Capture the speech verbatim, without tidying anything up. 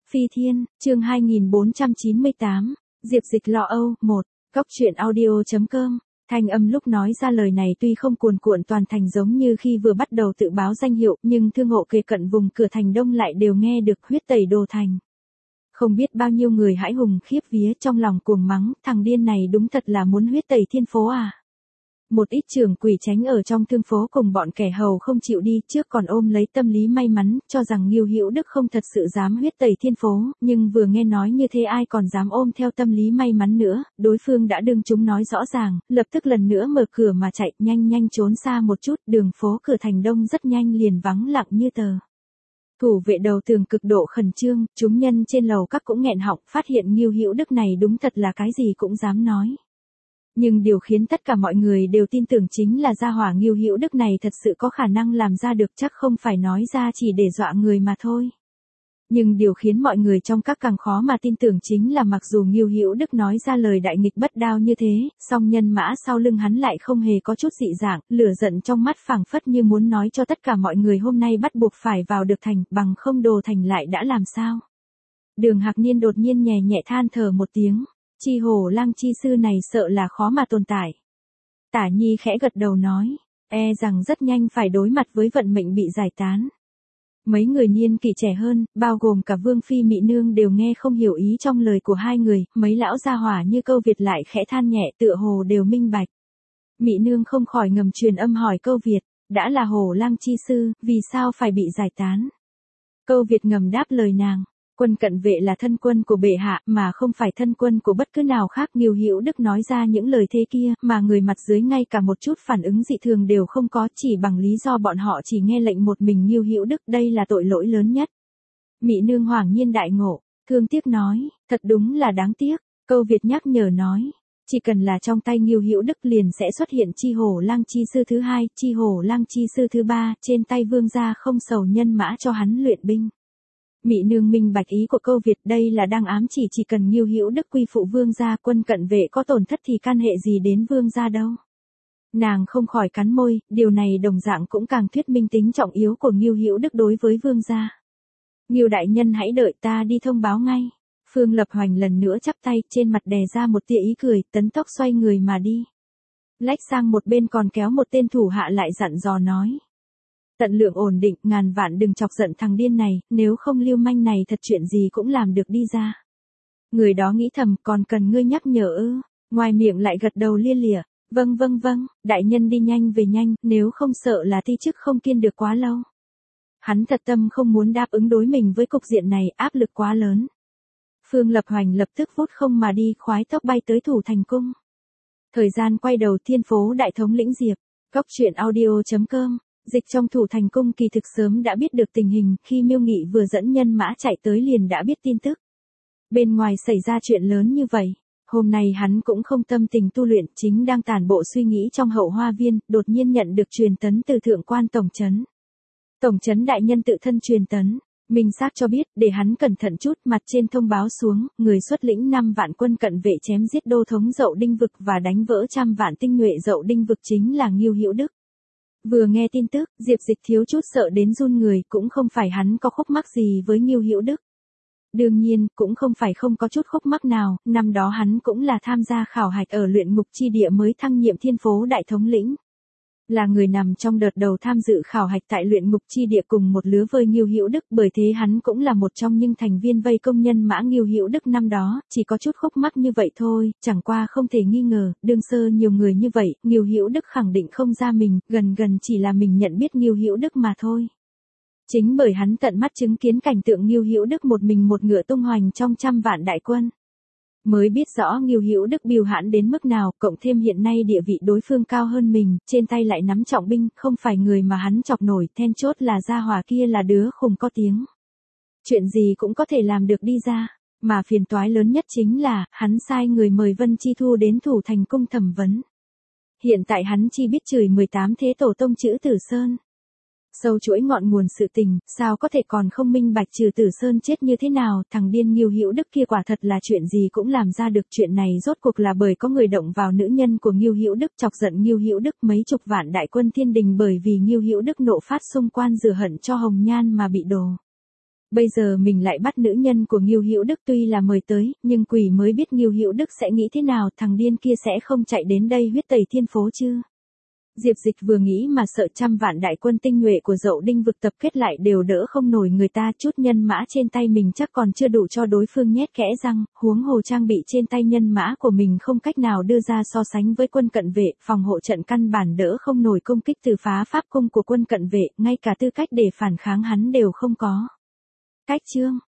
Phi Thiên, chương hai nghìn bốn trăm chín mươi tám, Diệp Dịch lo âu, một, Cóc truyện audio chấm com. Thanh âm lúc nói ra lời này tuy không cuồn cuộn toàn thành giống như khi vừa bắt đầu tự báo danh hiệu, nhưng thương hộ kề cận vùng cửa thành đông lại đều nghe được huyết tẩy đồ thành. Không biết bao nhiêu người hãi hùng khiếp vía trong lòng cuồng mắng, thằng điên này đúng thật là muốn huyết tẩy thiên phố à. Một ít trưởng quỷ tránh ở trong thương phố cùng bọn kẻ hầu không chịu đi, trước còn ôm lấy tâm lý may mắn, cho rằng Ngưu Hữu Đức không thật sự dám huyết tẩy thiên phố, nhưng vừa nghe nói như thế ai còn dám ôm theo tâm lý may mắn nữa, đối phương đã đương chúng nói rõ ràng, lập tức lần nữa mở cửa mà chạy, nhanh nhanh trốn xa một chút, đường phố cửa thành đông rất nhanh liền vắng lặng như tờ. Thủ vệ đầu tường cực độ khẩn trương, chúng nhân trên lầu các cũng nghẹn họng, phát hiện Ngưu Hữu Đức này đúng thật là cái gì cũng dám nói. Nhưng điều khiến tất cả mọi người đều tin tưởng chính là gia hỏa Ngưu Hữu Đức này thật sự có khả năng làm ra được, chắc không phải nói ra chỉ để dọa người mà thôi. Nhưng điều khiến mọi người trong các càng khó mà tin tưởng chính là mặc dù Ngưu Hữu Đức nói ra lời đại nghịch bất đao như thế, song nhân mã sau lưng hắn lại không hề có chút dị dạng, lửa giận trong mắt phảng phất như muốn nói cho tất cả mọi người hôm nay bắt buộc phải vào được thành, bằng không đồ thành lại đã làm sao. Đường Hạc Niên đột nhiên nhẹ nhẹ than thở một tiếng. Chi hổ lang chi sư này sợ là khó mà tồn tại. Tả Nhi khẽ gật đầu nói, e rằng rất nhanh phải đối mặt với vận mệnh bị giải tán. Mấy người niên kỷ trẻ hơn, bao gồm cả Vương Phi Mị Nương đều nghe không hiểu ý trong lời của hai người, mấy lão gia hỏa như Câu Việt lại khẽ than nhẹ tựa hồ đều minh bạch. Mị Nương không khỏi ngầm truyền âm hỏi Câu Việt, đã là hổ lang chi sư, vì sao phải bị giải tán? Câu Việt ngầm đáp lời nàng. Quân cận vệ là thân quân của bệ hạ mà không phải thân quân của bất cứ nào khác. Ngưu Hữu Đức nói ra những lời thế kia mà người mặt dưới ngay cả một chút phản ứng dị thường đều không có, chỉ bằng lý do bọn họ chỉ nghe lệnh một mình Ngưu Hữu Đức, đây là tội lỗi lớn nhất. Mị Nương hoảng nhiên đại ngộ, thương tiếc nói, thật đúng là đáng tiếc. Câu Việt nhắc nhở nói, chỉ cần là trong tay Ngưu Hữu Đức liền sẽ xuất hiện chi hổ lang chi sư thứ hai, chi hổ lang chi sư thứ ba, trên tay vương gia không sầu nhân mã cho hắn luyện binh. Mị Nương minh bạch ý của Câu Việt, đây là đang ám chỉ chỉ cần Ngưu Hữu Đức quy phụ vương gia, quân cận vệ có tổn thất thì can hệ gì đến vương gia đâu. Nàng không khỏi cắn môi, điều này đồng dạng cũng càng thuyết minh tính trọng yếu của Ngưu Hữu Đức đối với vương gia. Ngưu đại nhân hãy đợi ta đi thông báo ngay. Phương Lập Hoành lần nữa chắp tay, trên mặt đè ra một tia ý cười, tấn tốc xoay người mà đi. Lách sang một bên còn kéo một tên thủ hạ lại dặn dò nói. Tận lượng ổn định, ngàn vạn đừng chọc giận thằng điên này, nếu không lưu manh này thật chuyện gì cũng làm được đi ra. Người đó nghĩ thầm, còn cần ngươi nhắc nhở ư? Ngoài miệng lại gật đầu lia lịa, vâng vâng vâng, đại nhân đi nhanh về nhanh, nếu không sợ là ti chức không kiên được quá lâu. Hắn thật tâm không muốn đáp ứng đối mình với cục diện này, áp lực quá lớn. Phương Lập Hoành lập tức vút không mà đi, khoái tốc bay tới thủ thành cung. Thời gian quay đầu thiên phố đại thống lĩnh Diệp, Cóc truyện audio chấm com. Dịch trong thủ thành cung kỳ thực sớm đã biết được tình hình, khi Miêu Nghị vừa dẫn nhân mã chạy tới liền đã biết tin tức. Bên ngoài xảy ra chuyện lớn như vậy, hôm nay hắn cũng không tâm tình tu luyện, chính đang tản bộ suy nghĩ trong hậu hoa viên, đột nhiên nhận được truyền tấn từ thượng quan tổng trấn. Tổng trấn đại nhân tự thân truyền tấn, minh xác cho biết để hắn cẩn thận chút, mặt trên thông báo xuống, người xuất lĩnh năm vạn quân cận vệ chém giết đô thống Dậu Đinh Vực và đánh vỡ trăm vạn tinh nhuệ Dậu Đinh Vực chính là Ngưu Hữu Đức. Vừa nghe tin tức, Diệp Dịch thiếu chút sợ đến run người, cũng không phải hắn có khúc mắc gì với Ngưu Hữu Đức. Đương nhiên, cũng không phải không có chút khúc mắc nào, năm đó hắn cũng là tham gia khảo hạch ở luyện ngục chi địa mới thăng nhiệm thiên phố đại thống lĩnh. Là người nằm trong đợt đầu tham dự khảo hạch tại luyện ngục chi địa cùng một lứa với Ngưu Hữu Đức, bởi thế hắn cũng là một trong những thành viên vây công nhân mã Ngưu Hữu Đức năm đó, chỉ có chút khúc mắc như vậy thôi, chẳng qua không thể nghi ngờ, đương sơ nhiều người như vậy, Ngưu Hữu Đức khẳng định không ra mình, gần gần chỉ là mình nhận biết Ngưu Hữu Đức mà thôi. Chính bởi hắn tận mắt chứng kiến cảnh tượng Ngưu Hữu Đức một mình một ngựa tung hoành trong trăm vạn đại quân, mới biết rõ Ngưu Hữu Đức bưu hãn đến mức nào, cộng thêm hiện nay địa vị đối phương cao hơn mình, trên tay lại nắm trọng binh, không phải người mà hắn chọc nổi, then chốt là gia hỏa kia là đứa khùng có tiếng. Chuyện gì cũng có thể làm được đi ra, mà phiền toái lớn nhất chính là, hắn sai người mời Vân Chi Thu đến thủ thành cung thẩm vấn. Hiện tại hắn chỉ biết chửi mười tám thế tổ tông chữ Tử Sơn. Sâu chuỗi ngọn nguồn sự tình, sao có thể còn không minh bạch trừ Tử Sơn chết như thế nào, thằng điên Ngưu Hữu Đức kia quả thật là chuyện gì cũng làm ra được, chuyện này rốt cuộc là bởi có người động vào nữ nhân của Ngưu Hữu Đức, chọc giận Ngưu Hữu Đức, mấy chục vạn đại quân thiên đình bởi vì Ngưu Hữu Đức nộ phát xung quan rửa hận cho Hồng Nhan mà bị đổ. Bây giờ mình lại bắt nữ nhân của Ngưu Hữu Đức, tuy là mời tới, nhưng quỷ mới biết Ngưu Hữu Đức sẽ nghĩ thế nào, thằng điên kia sẽ không chạy đến đây huyết tẩy thiên phố chứ. Diệp Dịch vừa nghĩ mà sợ, trăm vạn đại quân tinh nhuệ của Dậu Đinh vực tập kết lại đều đỡ không nổi người ta, chút nhân mã trên tay mình chắc còn chưa đủ cho đối phương nhét kẽ răng, huống hồ trang bị trên tay nhân mã của mình không cách nào đưa ra so sánh với quân cận vệ, phòng hộ trận căn bản đỡ không nổi công kích từ phá pháp cung của quân cận vệ, ngay cả tư cách để phản kháng hắn đều không có. Cách chương